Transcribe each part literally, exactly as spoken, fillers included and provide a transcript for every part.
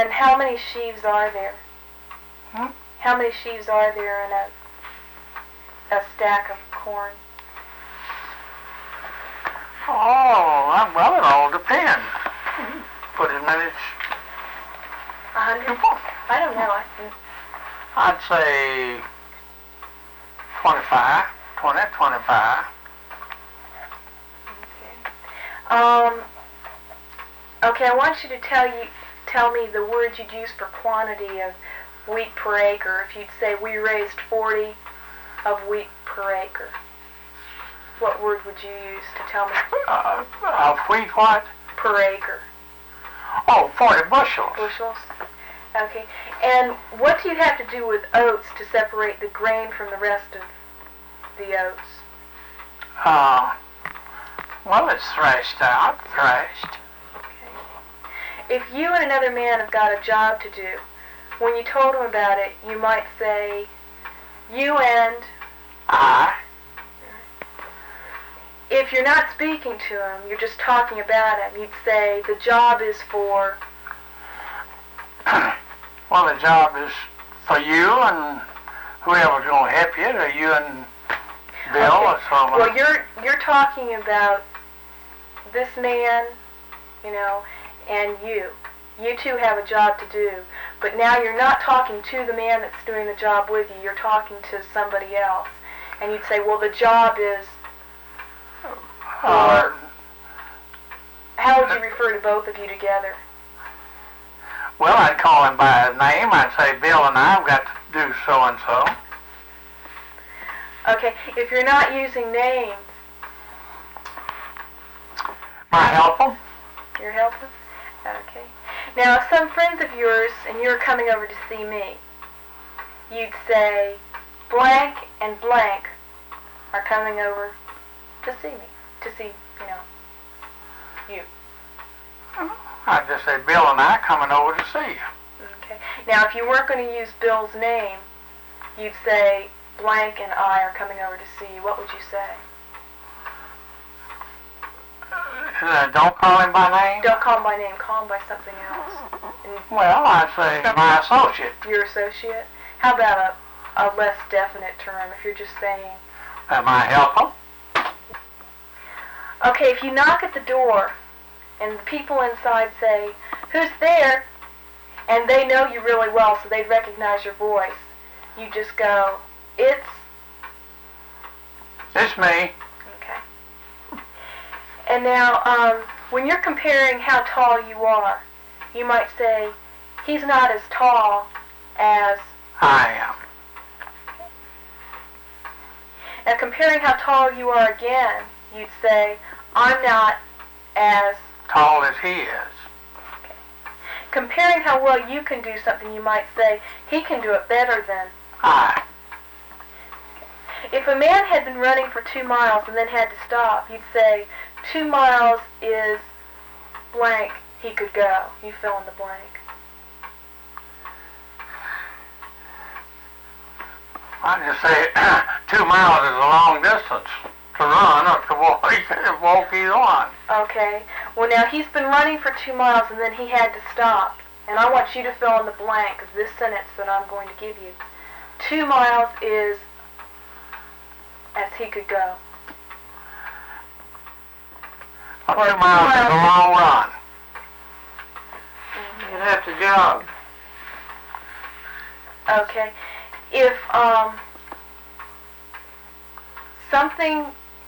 And how many sheaves are there? Hmm? How many sheaves are there in a a stack of corn? Oh, well, it all depends. Put as many as A hundred? you want. I don't know. I, I'd say twenty-five, twenty, twenty-five. okay. Um. Okay, I want you to tell you tell me the words you'd use for quantity of wheat per acre. If you'd say we raised forty of wheat per acre, what word would you use to tell me Uh, of wheat what? per acre? Oh, forty bushels. Bushels. Okay. And what do you have to do with oats to separate the grain from the rest of the oats? Uh, well, it's threshed out, threshed. Okay. If you and another man have got a job to do, when you told him about it, you might say, you and... I. If you're not speaking to him, you're just talking about him, you'd say, the job is for... Well, the job is for you and whoever's going to help you, or you and Bill Okay. or someone. Well, you're you're talking about this man, you know, and you. You two have a job to do, but now you're not talking to the man that's doing the job with you. You're talking to somebody else, and you'd say, well, the job is. Uh, How would you refer to both of you together? well, I'd call him by his name. I'd say, Bill and I have got to do so-and-so. Okay, if you're not using names, I help him. you're helping? Okay. Now, if some friends of yours and you're coming over to see me, you'd say, blank and blank are coming over to see me, to see, you know, you. I'd just say, Bill and I coming over to see you. Okay. Now, if you weren't going to use Bill's name, you'd say, blank and I are coming over to see you. What would you say? Uh, don't call him by name? Don't call him by name. Call him by something else. And Well, I'd say my associate. your associate. How about a, a less definite term if you're just saying... Am I help him? Okay, if you knock at the door and the people inside say, who's there? And they know you really well, so they'd recognize your voice. You just go, it's... It's me. Okay. And now, um, when you're comparing how tall you are, you might say, he's not as tall as... I am. Now, comparing how tall you are again, you'd say, I'm not as... Tall as he is. Comparing how well you can do something, you might say, he can do it better than... I. If a man had been running for two miles and then had to stop, you'd say, two miles is blank, he could go. You fill in the blank. I'd just say two miles is a long distance to run or to walk, walk either one. Okay. Well, now, he's been running for two miles and then he had to stop. And I want you to fill in the blank of this sentence that I'm going to give you. Two miles is as he could go. Well, two miles is a long run. Mm-hmm. You'd have to jog. Okay. If um, something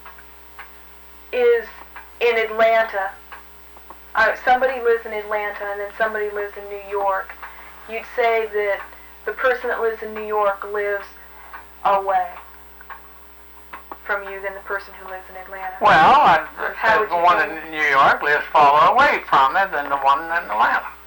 is in Atlanta, uh, somebody lives in Atlanta and then somebody lives in New York, you'd say that the person that lives in New York lives away from you than the person who lives in Atlanta. Well, I'd How say would the you one say? in New York lives farther away from it than the one in Atlanta.